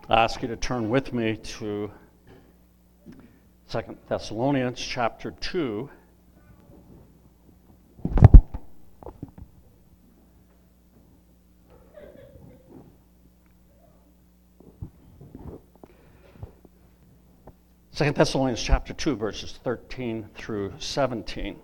I ask you to turn with me to 2 Thessalonians chapter 2. Second Thessalonians chapter 2, verses 13 through 17.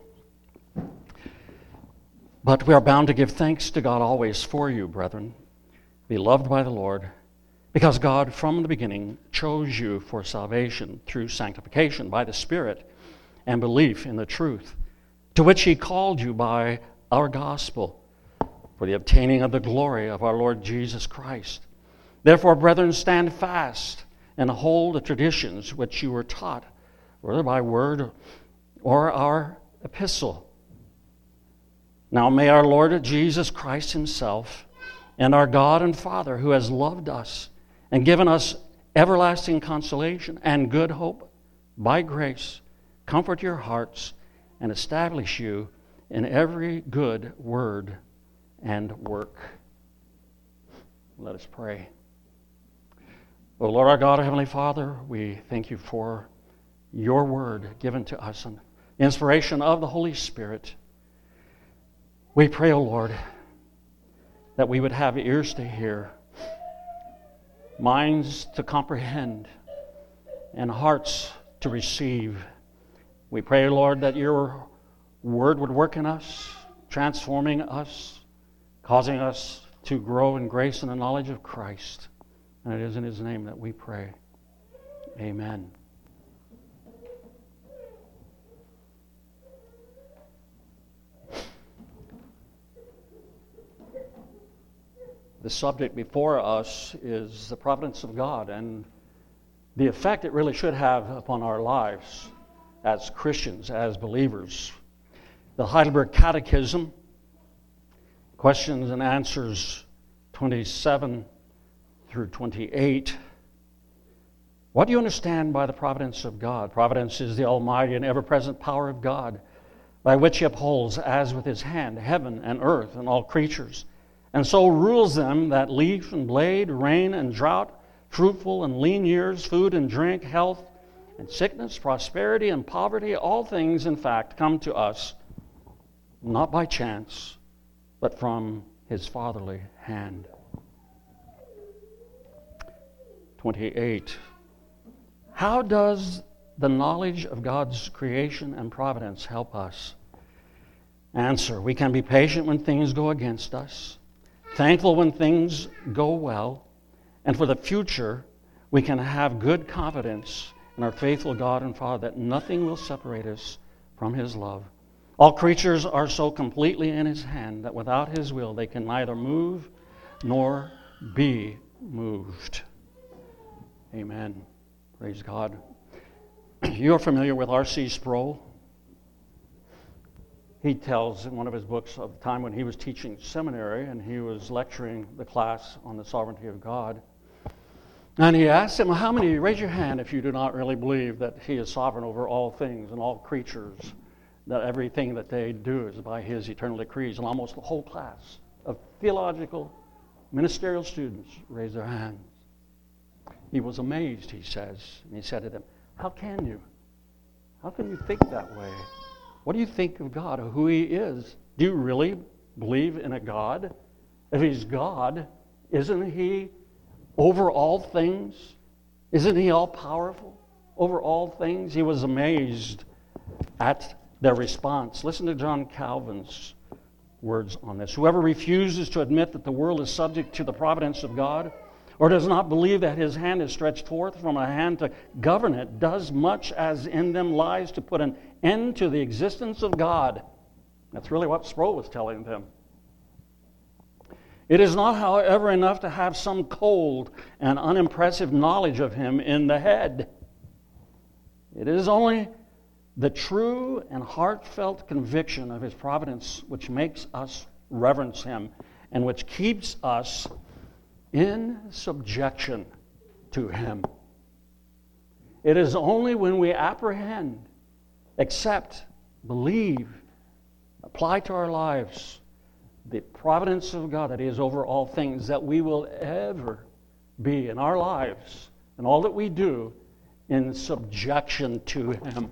But we are bound to give thanks to God always for you, brethren, beloved by the Lord, because God from the beginning chose you for salvation through sanctification by the Spirit and belief in the truth, to which He called you by our gospel, for the obtaining of the glory of our Lord Jesus Christ. Therefore, brethren, stand fast and hold the traditions which you were taught, whether by word or our epistle. Now may our Lord Jesus Christ Himself and our God and Father, who has loved us and given us everlasting consolation and good hope by grace, comfort your hearts and establish you in every good word and work. Let us pray. O Lord our God, our Heavenly Father, we thank you for your word given to us and the inspiration of the Holy Spirit. We pray, O Lord, that we would have ears to hear, minds to comprehend, and hearts to receive. We pray, Lord, that your word would work in us, transforming us, causing us to grow in grace and the knowledge of Christ. And it is in His name that we pray. Amen. The subject before us is the providence of God and the effect it really should have upon our lives as Christians, as believers. The Heidelberg Catechism, questions and answers 27 through 28. What do you understand by the providence of God? Providence is the almighty and ever-present power of God, by which He upholds, as with His hand, heaven and earth and all creatures, and so rules them that leaf and blade, rain and drought, fruitful and lean years, food and drink, health and sickness, prosperity and poverty, all things, in fact, come to us, not by chance, but from His fatherly hand. 28. How does the knowledge of God's creation and providence help us? Answer: we can be patient when things go against us, thankful when things go well, and for the future, we can have good confidence in our faithful God and Father that nothing will separate us from His love. All creatures are so completely in His hand that without His will, they can neither move nor be moved. Amen. Praise God. You're familiar with R.C. Sproul. He tells in one of his books of the time when he was teaching seminary and he was lecturing the class on the sovereignty of God. And he asked him, how many, raise your hand if you do not really believe that He is sovereign over all things and all creatures, that everything that they do is by His eternal decrees. And almost the whole class of theological, ministerial students raised their hands. He was amazed, he says, and he said to them, how can you? How can you think that way? What do you think of God, or who He is? Do you really believe in a God? If He's God, isn't He over all things? Isn't He all-powerful over all things? He was amazed at their response. Listen to John Calvin's words on this. Whoever refuses to admit that the world is subject to the providence of God, or does not believe that His hand is stretched forth from a hand to govern it, does much as in them lies to put an end to the existence of God. That's really what Sproul was telling them. It is not, however, enough to have some cold and unimpressive knowledge of Him in the head. It is only the true and heartfelt conviction of His providence which makes us reverence Him and which keeps us in subjection to Him. It is only when we apprehend, accept, believe, apply to our lives the providence of God that He is over all things that we will ever be in our lives and all that we do in subjection to Him.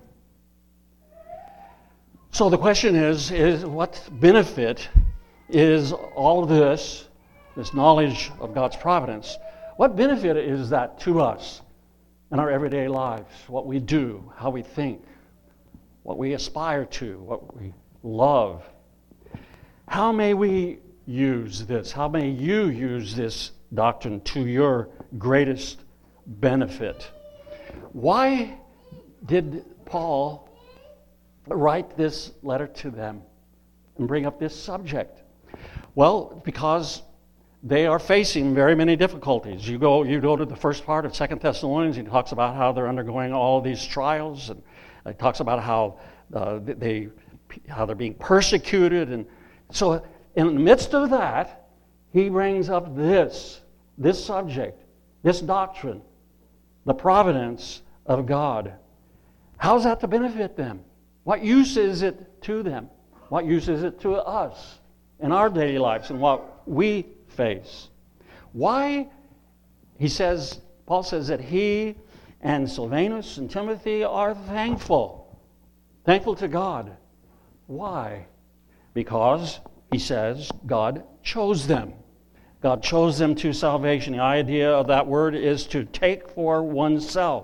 So the question is what benefit is all of this knowledge of God's providence, what benefit is that to us in our everyday lives? What we do, how we think, what we aspire to, what we love. How may we use this? How may you use this doctrine to your greatest benefit? Why did Paul write this letter to them and bring up this subject? Well, because they are facing very many difficulties. You go to the first part of 2 Thessalonians, he talks about how they're undergoing all these trials, and he talks about how they're being persecuted. And so in the midst of that, he brings up this subject, this doctrine, the providence of God. How's that to benefit them? What use is it to them? What use is it to us in our daily lives and what we face? Why? Paul says that he and Silvanus and Timothy are thankful to God. Why? Because, he says, God chose them. God chose them to salvation. The idea of that word is to take for oneself.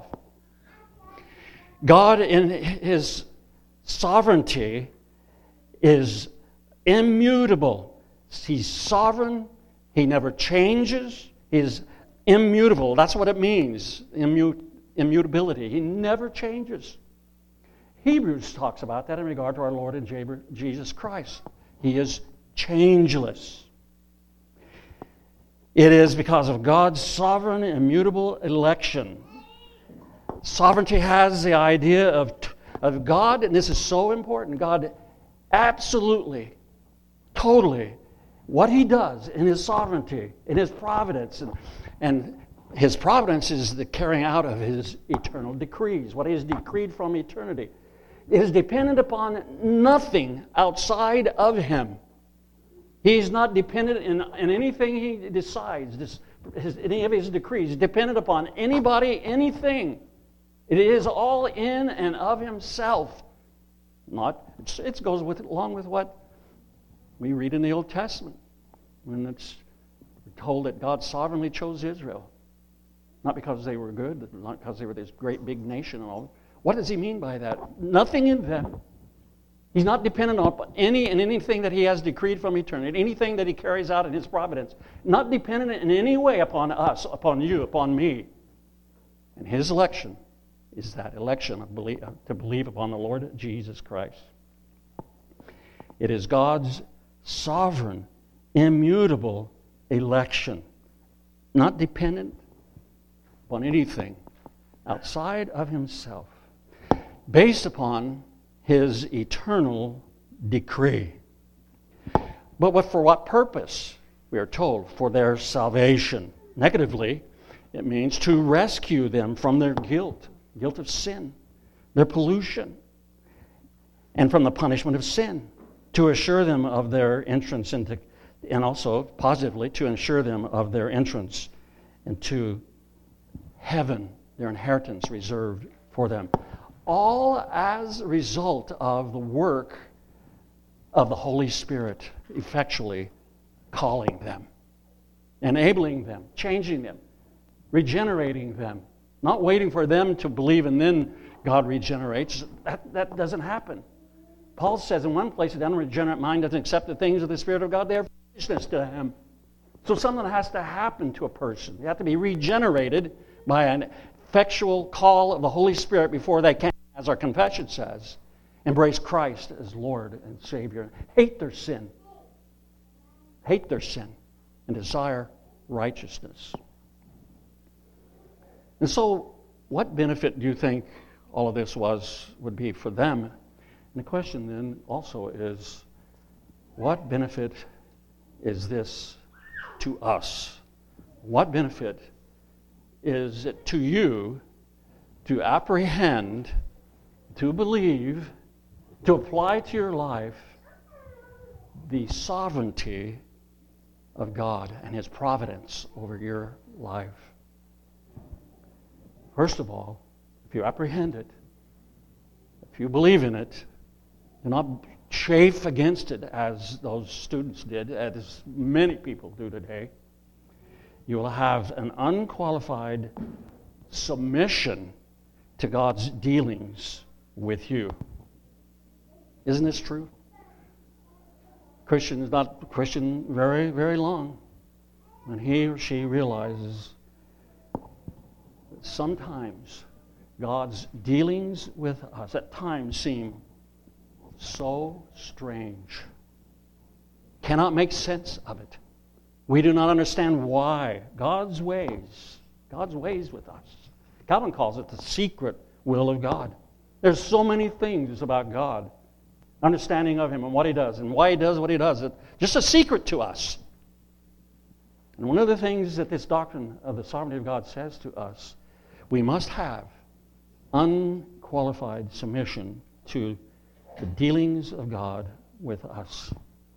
God, in His sovereignty, is immutable. He's sovereign. He never changes. He's immutable. That's what it means, immutability. He never changes. Hebrews talks about that in regard to our Lord and Jesus Christ. He is changeless. It is because of God's sovereign, immutable election. Sovereignty has the idea of God, and this is so important, God absolutely, totally, what He does in His sovereignty, in His providence, and His providence is the carrying out of His eternal decrees, what He has decreed from eternity. It is dependent upon nothing outside of Him. He's not dependent in anything He decides, any of His decrees, dependent upon anybody, anything. It is all in and of Himself. It goes along with what we read in the Old Testament when it's told that God sovereignly chose Israel. Not because they were good, not because they were this great big nation and all. What does He mean by that? Nothing in them. He's not dependent on anything that He has decreed from eternity, anything that He carries out in His providence. Not dependent in any way upon us, upon you, upon me. And His election is that election to believe upon the Lord Jesus Christ. It is God's sovereign, immutable election, not dependent upon anything outside of Himself, based upon His eternal decree. But for what purpose? We are told, for their salvation. Negatively, it means to rescue them from their guilt of sin, their pollution, and from the punishment of sin, to assure them of their entrance into, and also positively to ensure them of their entrance into heaven, their inheritance reserved for them. All as a result of the work of the Holy Spirit effectually calling them, enabling them, changing them, regenerating them, not waiting for them to believe and then God regenerates. That doesn't happen. Paul says in one place, an unregenerate mind doesn't accept the things of the Spirit of God. They are foolishness to him. So something has to happen to a person. They have to be regenerated by an effectual call of the Holy Spirit before they can, as our confession says, embrace Christ as Lord and Savior. Hate their sin, and desire righteousness. And so, what benefit do you think all of this would be for them? And the question then also is, what benefit is this to us? What benefit is it to you to apprehend, to believe, to apply to your life the sovereignty of God and His providence over your life. First of all, if you apprehend it, if you believe in it, do not chafe against it as those students did, as many people do today. You will have an unqualified submission to God's dealings with you. Isn't this true? Christian is not Christian very, very long when he or she realizes that sometimes God's dealings with us at times seem so strange. Cannot make sense of it. We do not understand why. God's ways with us. Calvin calls it the secret will of God. There's so many things about God, understanding of Him and what He does and why He does what He does. It's just a secret to us. And one of the things that this doctrine of the sovereignty of God says to us, we must have unqualified submission to the dealings of God with us.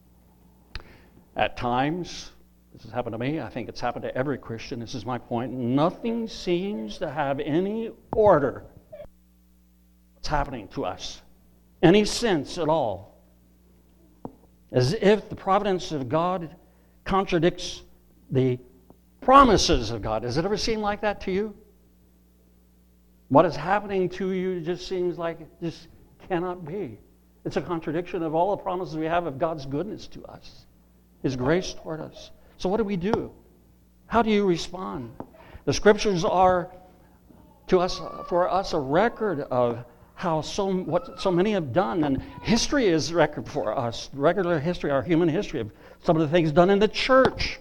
At times, this has happened to me, I think it's happened to every Christian, this is my point, nothing seems to have any order what's happening to us, any sense at all. As if the providence of God contradicts the promises of God. Does it ever seem like that to you? What is happening to you just seems like it just cannot be. It's a contradiction of all the promises we have of God's goodness to us, His grace toward us. So what do we do? How do you respond? The Scriptures are for us a record of what so many have done, and history is a record for us. Regular history, our human history of some of the things done in the church.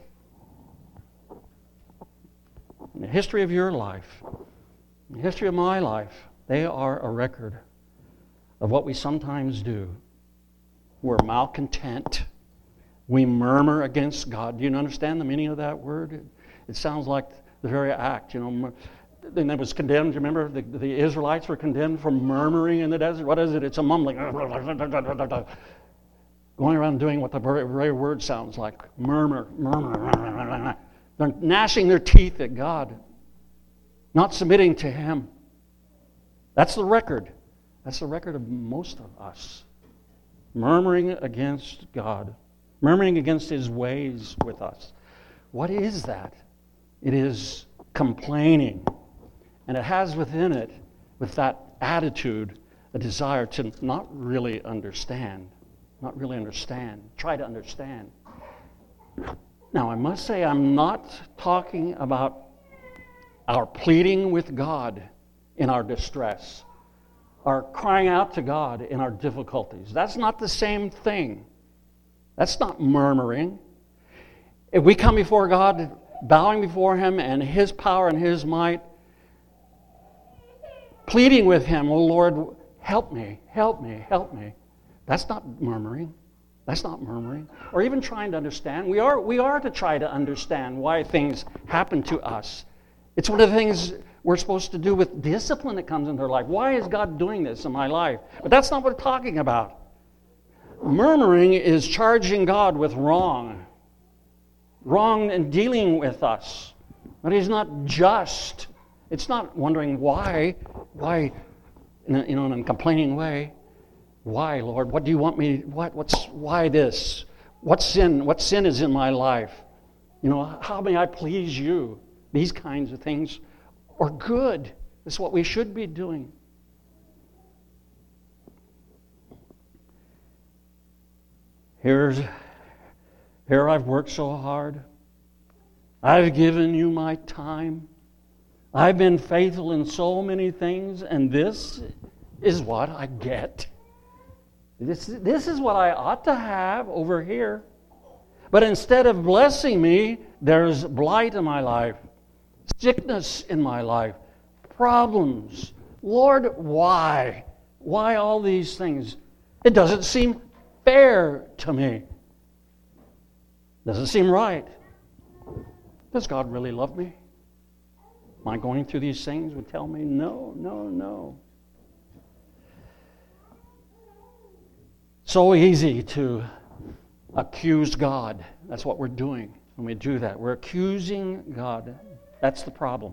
In the history of your life, in the history of my life, they are a record of what we sometimes do. We're malcontent. We murmur against God. Do you understand the meaning of that word? It sounds like the very act, And it was condemned. You remember the Israelites were condemned for murmuring in the desert. What is it? It's a mumbling. Going around doing what the very word sounds like. Murmur. They're gnashing their teeth at God. Not submitting to Him. That's the record. That's the record of most of us. Murmuring against God. Murmuring against His ways with us. What is that? It is complaining. And it has within it, with that attitude, a desire to not really understand. Try to understand. Now, I must say, I'm not talking about our pleading with God in our distress, our crying out to God in our difficulties. That's not the same thing. That's not murmuring. If we come before God, bowing before Him and His power and His might, pleading with Him, "Oh Lord, help me, help me, help me." That's not murmuring. That's not murmuring. Or even trying to understand. We are to try to understand why things happen to us. It's one of the things we're supposed to do with discipline that comes into our life. Why is God doing this in my life? But that's not what we're talking about. Murmuring is charging God with wrong and dealing with us. But He's not just. It's not wondering why, in a complaining way. Why, Lord? What do you want me? Why this? What sin is in my life? How may I please you? These kinds of things are good. It's what we should be doing. Here I've worked so hard. I've given you my time. I've been faithful in so many things, and this is what I get. This is what I ought to have over here. But instead of blessing me, there's blight in my life, sickness in my life, problems. Lord, why? Why all these things? It doesn't seem fair to me. Doesn't seem right. Does God really love me? Am I going through these things would tell me no. So easy to accuse God. That's what we're doing when we do that. We're accusing God. That's the problem.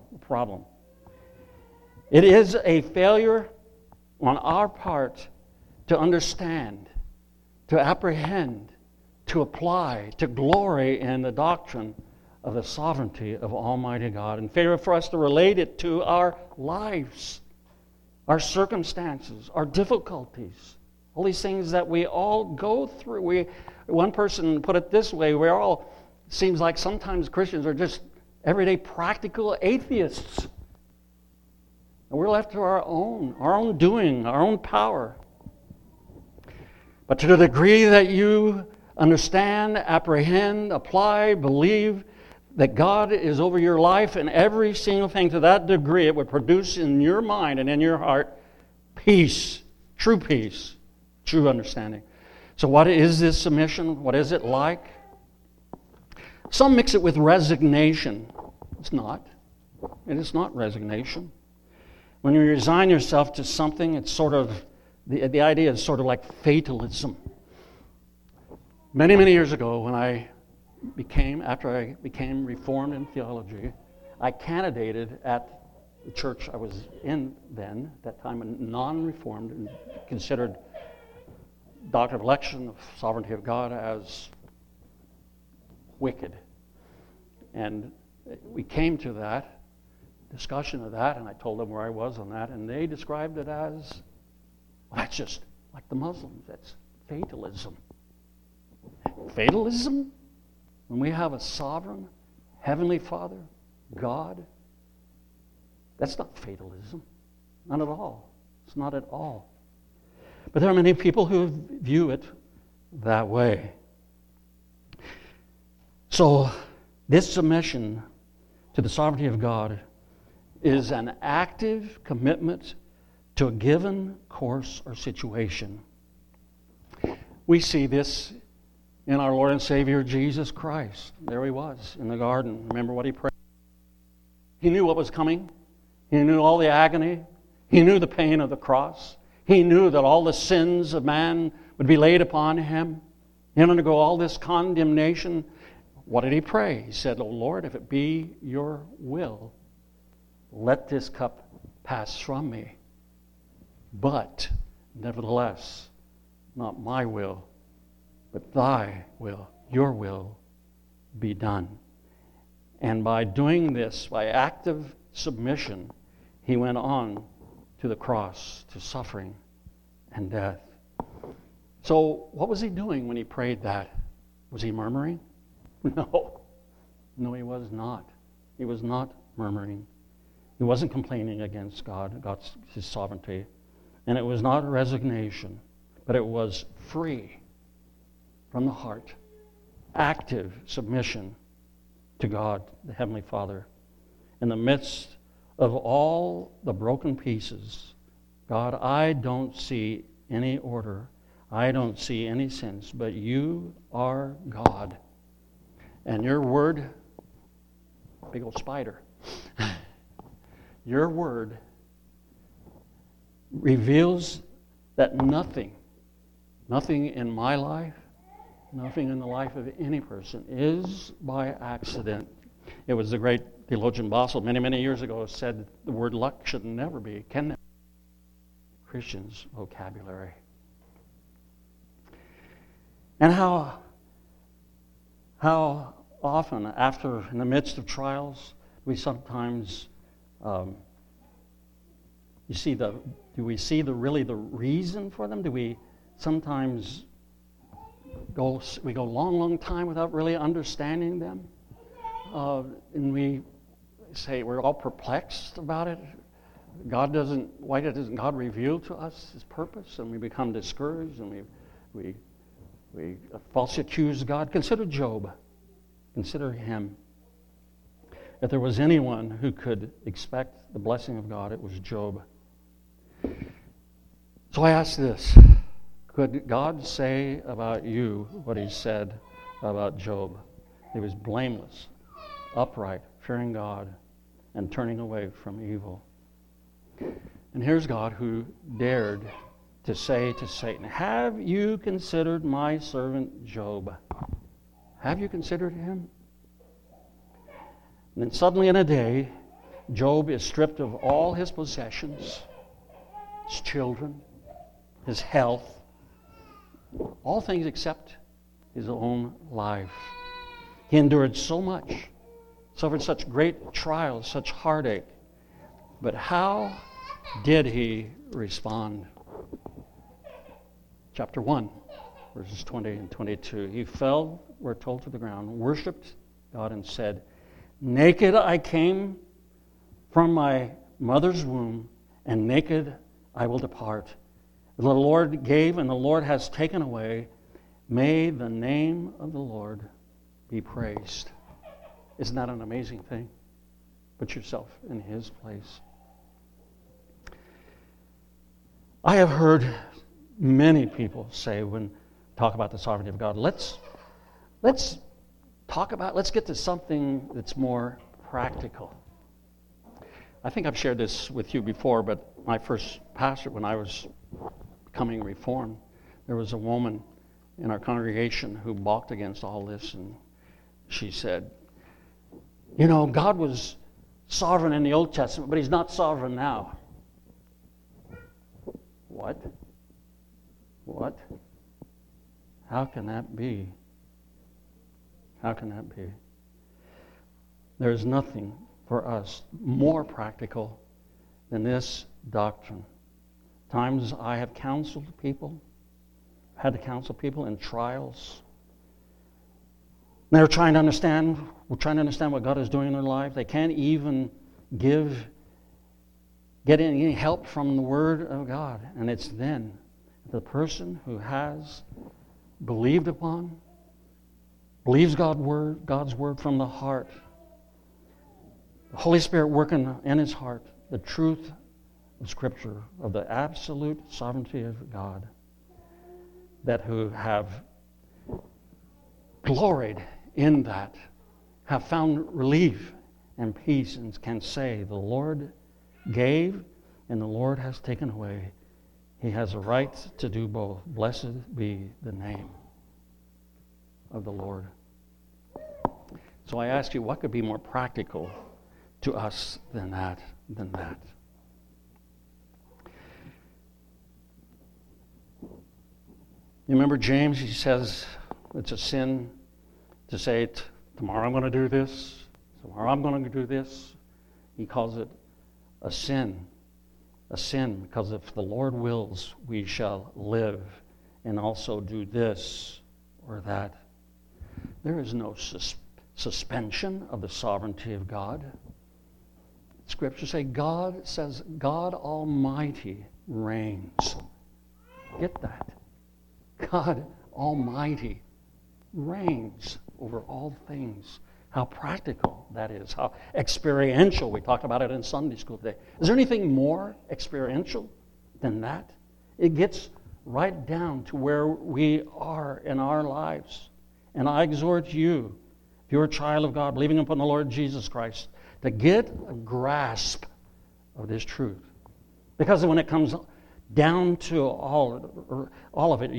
It is a failure on our part to understand, to apprehend, to apply, to glory in the doctrine of the sovereignty of Almighty God, and failure for us to relate it to our lives, our circumstances, our difficulties, all these things that we all go through. One person put it this way, seems like sometimes Christians are just everyday practical atheists. And we're left to our own doing, our own power. But to the degree that you understand, apprehend, apply, believe that God is over your life and every single thing, to that degree, it would produce in your mind and in your heart peace, true understanding. So what is this submission? What is it like? Some mix it with resignation. It's not. It is not resignation. When you resign yourself to something, it's sort of, the idea is sort of like fatalism. Many, many years ago, after I became reformed in theology, I candidated at the church I was in then, at that time, a non-reformed, and considered doctrine of election, of sovereignty of God, as wicked. And we came to that discussion of that, and I told them where I was on that, and they described it as, well, that's just like the Muslims, that's fatalism. Fatalism? When we have a sovereign, heavenly Father, God, that's not fatalism. Not at all. It's not at all. But there are many people who view it that way. So, this submission to the sovereignty of God is an active commitment to a given course or situation. We see this in our Lord and Savior Jesus Christ. There he was in the garden. Remember what he prayed? He knew what was coming. He knew all the agony. He knew the pain of the cross. He knew that all the sins of man would be laid upon him. He would undergo all this condemnation. What did he pray? He said, "Oh Lord, if it be your will, let this cup pass from me. But, nevertheless, not my will, but thy will, your will, be done." And by doing this, by active submission, he went on to the cross, to suffering and death. So, what was he doing when he prayed that? Was he murmuring? No, he was not. He was not murmuring. He wasn't complaining against His sovereignty. And it was not resignation, but it was free from the heart, active submission to God, the Heavenly Father. In the midst of all the broken pieces, God, I don't see any order. I don't see any sense, but you are God. And your word, big old spider, your word reveals that nothing in my life, nothing in the life of any person is by accident. It was the great theologian Bossel many, many years ago said the word luck should never be, can never be Christians' vocabulary. And how often, in the midst of trials, we sometimes do we see the reason for them? Do we sometimes go long time without really understanding them? And we say we're all perplexed about it. Why doesn't God reveal to us His purpose? And we become discouraged, and we falsely accuse God. Consider Job. Consider him. If there was anyone who could expect the blessing of God, it was Job. So I ask this: could God say about you what He said about Job? He was blameless, upright, fearing God, and turning away from evil. And here's God who dared to say to Satan, "Have you considered my servant Job? Have you considered him? And then suddenly in a day, Job is stripped of all his possessions, his children, his health, all things except his own life. He endured so much, suffered such great trials, such heartache. But how did he respond? Chapter 1, verses 20 and 22. He fell, we're told, to the ground, worshipped God, and said, "Naked I came from my mother's womb, and naked I will depart. The Lord gave, and the Lord has taken away. May the name of the Lord be praised." Isn't that an amazing thing? Put yourself in his place. I have heard many people say when talk about the sovereignty of God, let's get to something that's more practical. I think I've shared this with you before, but my first pastor, when I was becoming Reformed, there was a woman in our congregation who balked against all this, and she said, "You know, God was sovereign in the Old Testament, but he's not sovereign now." What? What? How can that be? How can that be? There is nothing for us more practical than this doctrine. Times I have counseled people, had to counsel people in trials. They're trying to understand what God is doing in their life. They can't even get any help from the Word of God. And it's then the person who has believed upon, believes God's Word from the heart, the Holy Spirit working in his heart, the truth of Scripture, of the absolute sovereignty of God, that who have gloried in that, have found relief and peace, and can say, "The Lord gave and the Lord has taken away. He has a right to do both. Blessed be the name of the Lord." So I ask you, what could be more practical to us than that? You remember James? He says it's a sin to say, "Tomorrow I'm going to do this. Tomorrow I'm going to do this." He calls it a sin. A sin, because if the Lord wills, we shall live and also do this or that. There is no suspension of the sovereignty of God. Scripture says God Almighty reigns. Get that? God Almighty reigns over all things. How practical that is. How experiential. We talked about it in Sunday school today. Is there anything more experiential than that? It gets right down to where we are in our lives. And I exhort you, if you're a child of God, believing upon the Lord Jesus Christ, to get a grasp of this truth. Because when it comes down to all of it,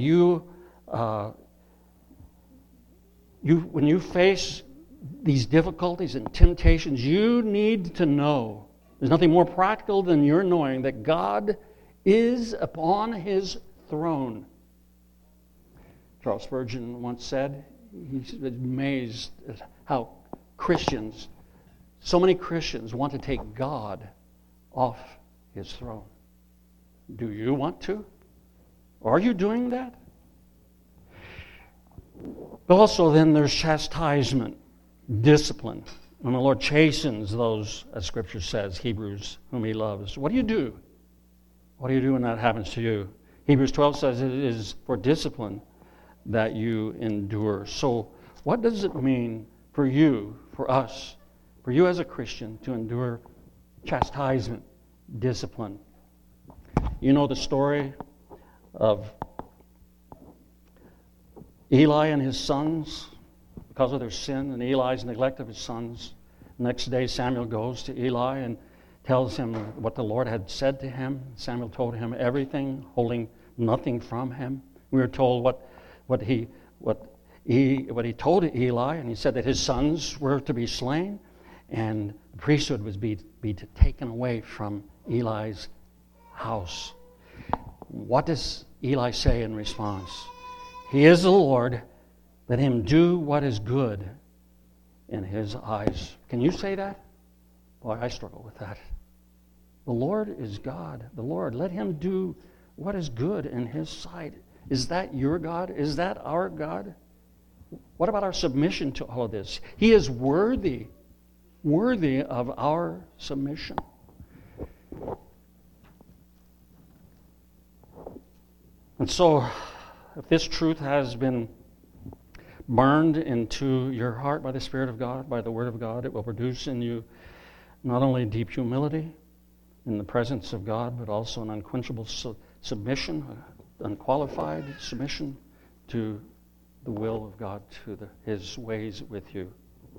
when you face these difficulties and temptations, you need to know. There's nothing more practical than your knowing that God is upon his throne. Charles Spurgeon once said, he's amazed at how so many Christians want to take God off his throne. Do you want to? Are you doing that? But also then there's chastisement, discipline. When the Lord chastens those, as Scripture says, Hebrews, whom he loves. What do you do? What do you do when that happens to you? Hebrews 12 says it is for discipline that you endure. So what does it mean for you, for us, for you as a Christian to endure chastisement, discipline? You know the story of Eli and his sons, because of their sin and Eli's neglect of his sons. Next day Samuel goes to Eli and tells him what the Lord had said to him. Samuel told him everything, holding nothing from him. We were told what he told Eli, and he said that his sons were to be slain. and the priesthood was be taken away from Eli's house. What does Eli say in response? He is the Lord. Let him do what is good in his eyes. Can you say that? Boy, I struggle with that. The Lord is God. The Lord, let him do what is good in his sight. Is that your God? Is that our God? What about our submission to all of this? He is worthy of our submission. And so, if this truth has been burned into your heart by the Spirit of God, by the Word of God, it will produce in you not only deep humility in the presence of God, but also an unquenchable submission, unqualified submission to the will of God, to His ways with you.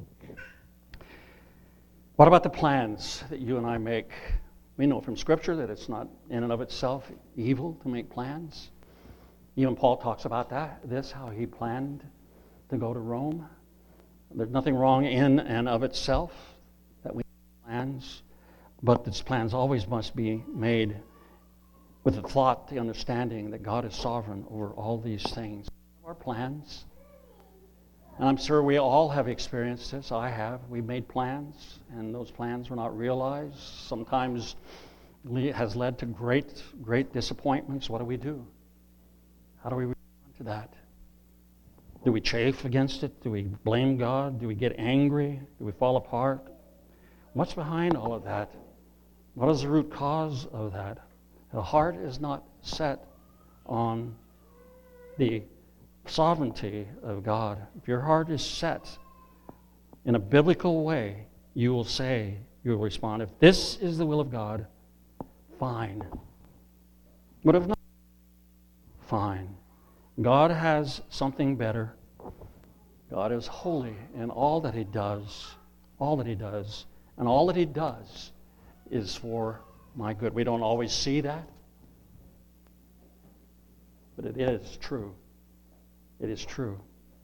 What about the plans that you and I make? We know from Scripture that it's not in and of itself evil to make plans. Even Paul talks about how he planned to go to Rome. There's nothing wrong in and of itself that we make plans, but these plans always must be made with the thought, the understanding that God is sovereign over all these things. Our plans, and I'm sure we all have experienced this. I have. We made plans, and those plans were not realized. Sometimes has led to great disappointments. What do? How do we respond to that? Do we chafe against it? Do we blame God? Do we get angry? Do we fall apart? What's behind all of that? What is the root cause of that? The heart is not set on the sovereignty of God. If your heart is set in a biblical way, you will respond, if this is the will of God, fine. But if not, fine. God has something better. God is holy in all that He does, and all that He does is for my good. We don't always see that, but it is true. It is true.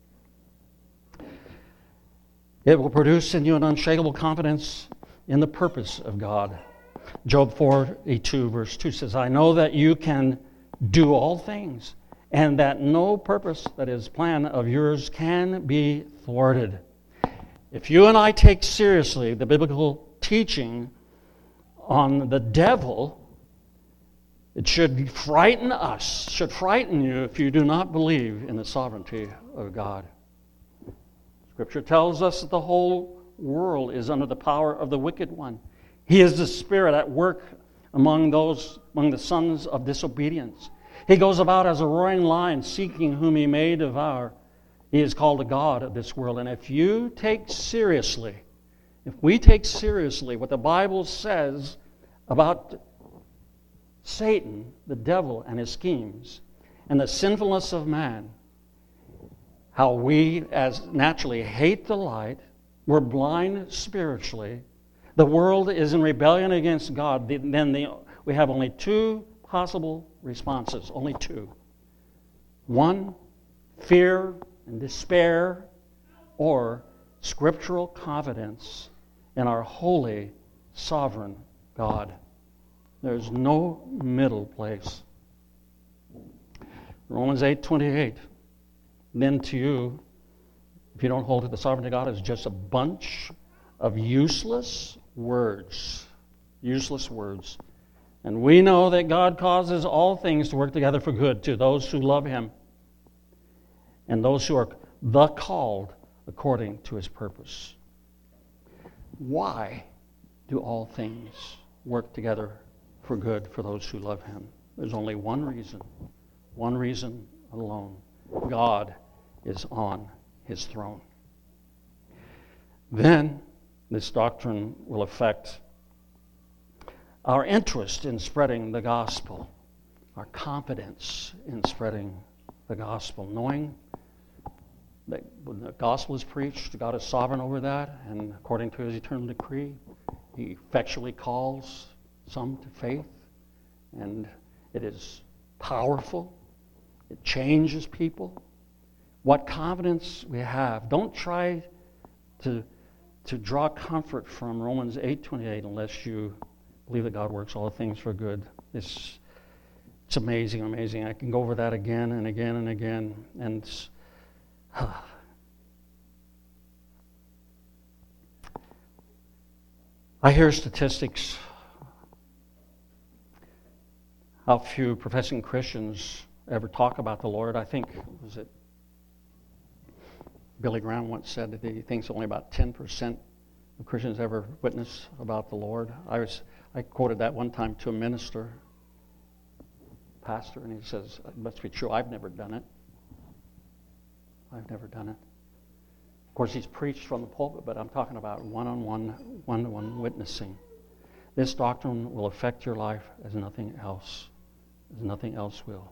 It will produce in you an unshakable confidence in the purpose of God. Job 42 verse 2 says, I know that you can do all things, and that no purpose, that is, plan of yours can be thwarted. If you and I take seriously the biblical teaching on the devil, it should frighten us, should frighten you if you do not believe in the sovereignty of God. Scripture tells us that the whole world is under the power of the wicked one. He is the spirit at work among the sons of disobedience. He goes about as a roaring lion, seeking whom he may devour. He is called the God of this world. And if we take seriously what the Bible says about Satan, the devil, and his schemes, and the sinfulness of man, how we as naturally hate the light, we're blind spiritually, the world is in rebellion against God, then we have only two possible responses, only two. One, fear and despair, or scriptural confidence in our holy, sovereign God. There's no middle place. Romans 8:28. Then to you, if you don't hold to the sovereignty of God, is just a bunch of useless words. Useless words. And we know that God causes all things to work together for good to those who love Him and those who are the called according to His purpose. Why do all things work together for good for those who love Him? There's only one reason alone. God is on His throne. Then this doctrine will affect our interest in spreading the gospel, our confidence in spreading the gospel, knowing that when the gospel is preached, God is sovereign over that, and according to His eternal decree, He effectually calls some to faith, and it is powerful. It changes people. What confidence we have. Don't try to to draw comfort from Romans 8:28, unless you believe that God works all things for good. It's amazing, amazing. I can go over that again and again and again. And I hear statistics how few professing Christians ever talk about the Lord. I think, was it Billy Graham once said that he thinks only about 10% of Christians ever witness about the Lord. I quoted that one time to a minister, pastor, and he says, "It must be true. I've never done it. I've never done it." Of course, he's preached from the pulpit, but I'm talking about one-to-one witnessing. This doctrine will affect your life as nothing else, will.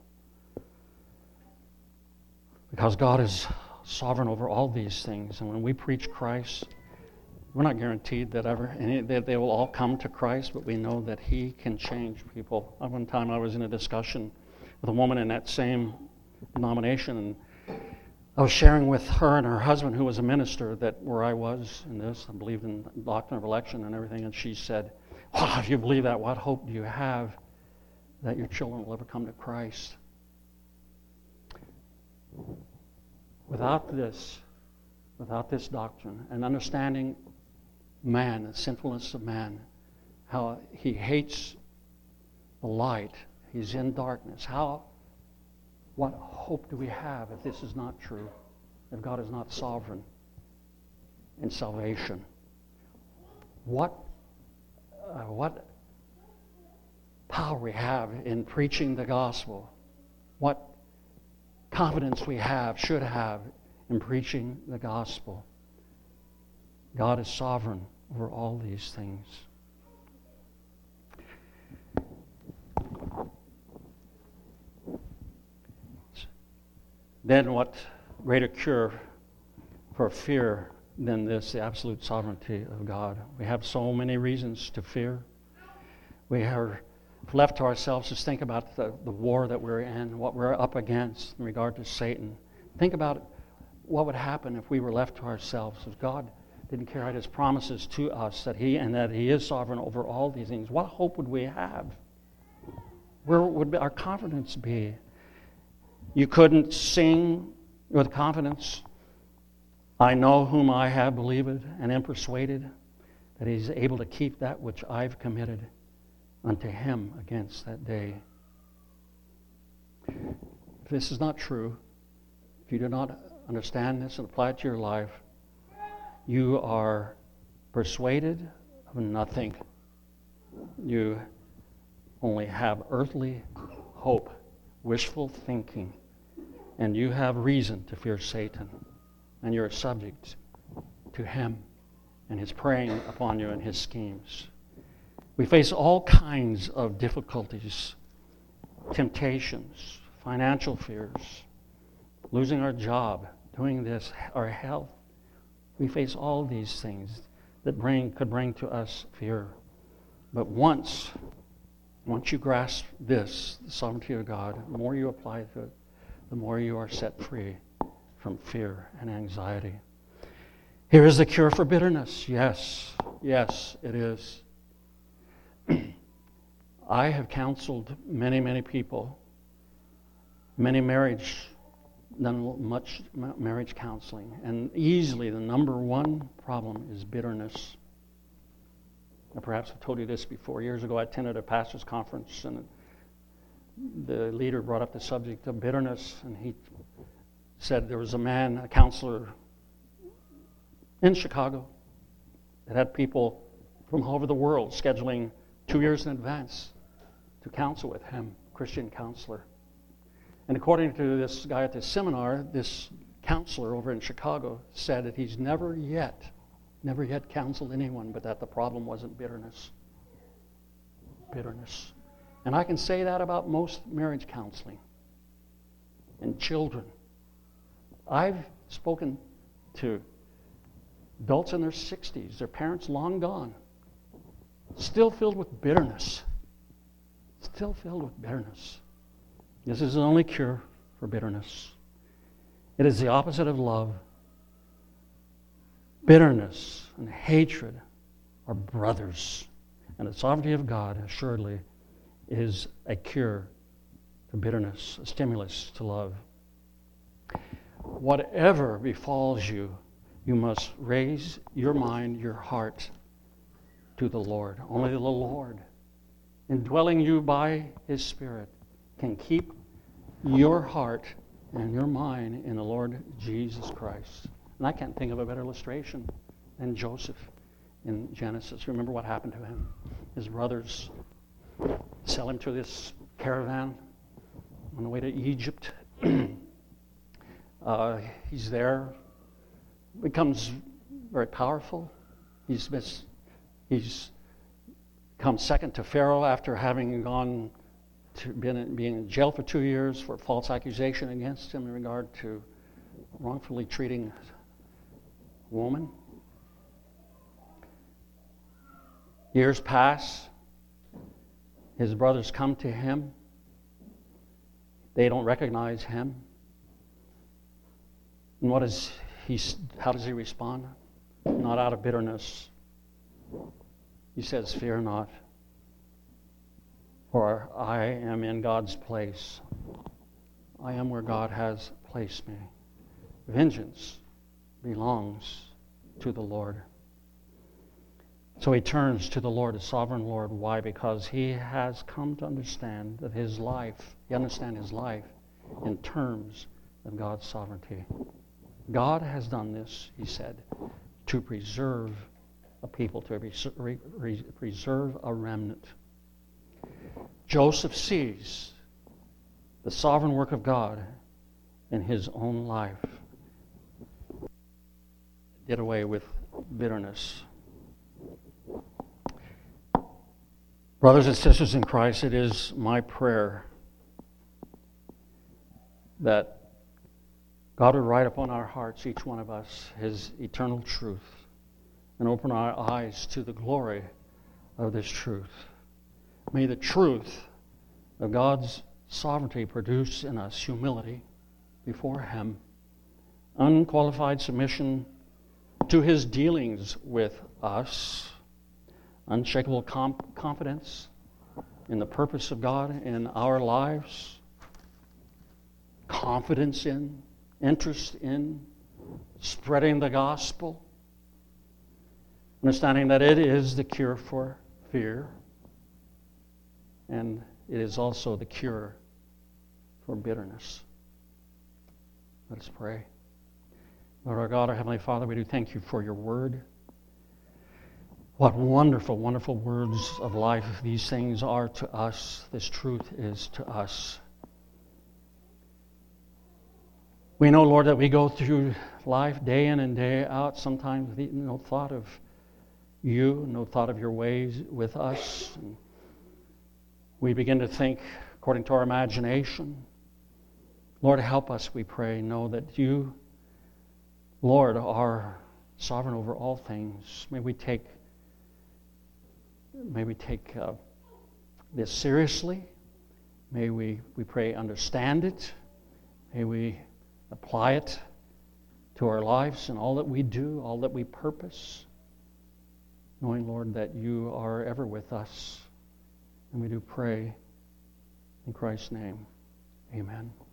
Because God is sovereign over all these things, and when we preach Christ, we're not guaranteed that they will all come to Christ, but we know that He can change people. One time I was in a discussion with a woman in that same denomination, and I was sharing with her and her husband, who was a minister, that where I was in this, I believed in the doctrine of election and everything, and she said, "Wow, if you believe that, what hope do you have that your children will ever come to Christ?" Without this doctrine and understanding man, the sinfulness of man, how he hates the light, he's in darkness, what hope do we have if this is not true, if God is not sovereign in salvation? What power we have in preaching the gospel, what confidence we should have in preaching the gospel. God is sovereign over all these things. Then what greater cure for fear than this, the absolute sovereignty of God? We have so many reasons to fear. We are left to ourselves, just think about the war that we're in, what we're up against in regard to Satan. Think about what would happen if we were left to ourselves, if God didn't carry out His promises to us, that He is sovereign over all these things. What hope would we have? Where would our confidence be? You couldn't sing with confidence, "I know whom I have believed and am persuaded that He's able to keep that which I've committed unto Him against that day." If this is not true, if you do not understand this and apply it to your life, you are persuaded of nothing. You only have earthly hope, wishful thinking, and you have reason to fear Satan, and you're subject to him and his preying upon you and his schemes. We face all kinds of difficulties, temptations, financial fears, losing our job, doing this, our health. We face all these things that could bring to us fear. But once you grasp this, the sovereignty of God, the more you apply to it, the more you are set free from fear and anxiety. Here is the cure for bitterness. Yes, it is. I have counseled many people, done much marriage counseling, and easily the number one problem is bitterness. Perhaps I've told you this before. Years ago, I attended a pastor's conference, and the leader brought up the subject of bitterness, and he said there was a counselor in Chicago that had people from all over the world scheduling 2 years in advance to counsel with him, Christian counselor. And according to this guy at this seminar, this counselor over in Chicago said that he's never yet counseled anyone, but that the problem wasn't bitterness. Bitterness. And I can say that about most marriage counseling and children. I've spoken to adults in their 60s, their parents long gone, still filled with bitterness. Still filled with bitterness. This is the only cure for bitterness. It is the opposite of love. bitterness and hatred are brothers. And the sovereignty of God, assuredly, is a cure to bitterness, a stimulus to love. Whatever befalls you, you must raise your mind, your heart to the Lord. Only the Lord, indwelling you by His Spirit, can keep your heart and your mind in the Lord Jesus Christ. And I can't think of a better illustration than Joseph in Genesis. Remember what happened to him? His brothers sell him to this caravan on the way to Egypt. He's there, becomes very powerful. He's come second to Pharaoh after having gone to being in jail for 2 years for false accusation against him in regard to wrongfully treating a woman. Years pass. His brothers come to him. They don't recognize him. And how does he respond? Not out of bitterness. He says, "Fear not, for I am in God's place. I am where God has placed me. Vengeance belongs to the Lord." So he turns to the Lord, the sovereign Lord. Why? Because he has come to understand that his life in terms of God's sovereignty. God has done this, he said, to preserve a people, to preserve a remnant. Joseph sees the sovereign work of God in his own life. Did away with bitterness. Brothers and sisters in Christ, it is my prayer that God would write upon our hearts, each one of us, His eternal truth, and open our eyes to the glory of this truth. May the truth of God's sovereignty produce in us humility before Him, unqualified submission to His dealings with us, unshakable confidence in the purpose of God in our lives, confidence in, interest in spreading the gospel, understanding that it is the cure for fear, and it is also the cure for bitterness. Let us pray. Lord our God, our Heavenly Father, we do thank you for your word. What wonderful, wonderful words of life these things are to us. This truth is to us. We know, Lord, that we go through life day in and day out, sometimes with no thought of you, no thought of your ways with us. And we begin to think according to our imagination. Lord, help us, we pray, know that you, Lord, are sovereign over all things. May we take this seriously. May we pray, understand it. May we apply it to our lives and all that we do, all that we purpose, knowing, Lord, that you are ever with us. And we do pray in Christ's name. Amen.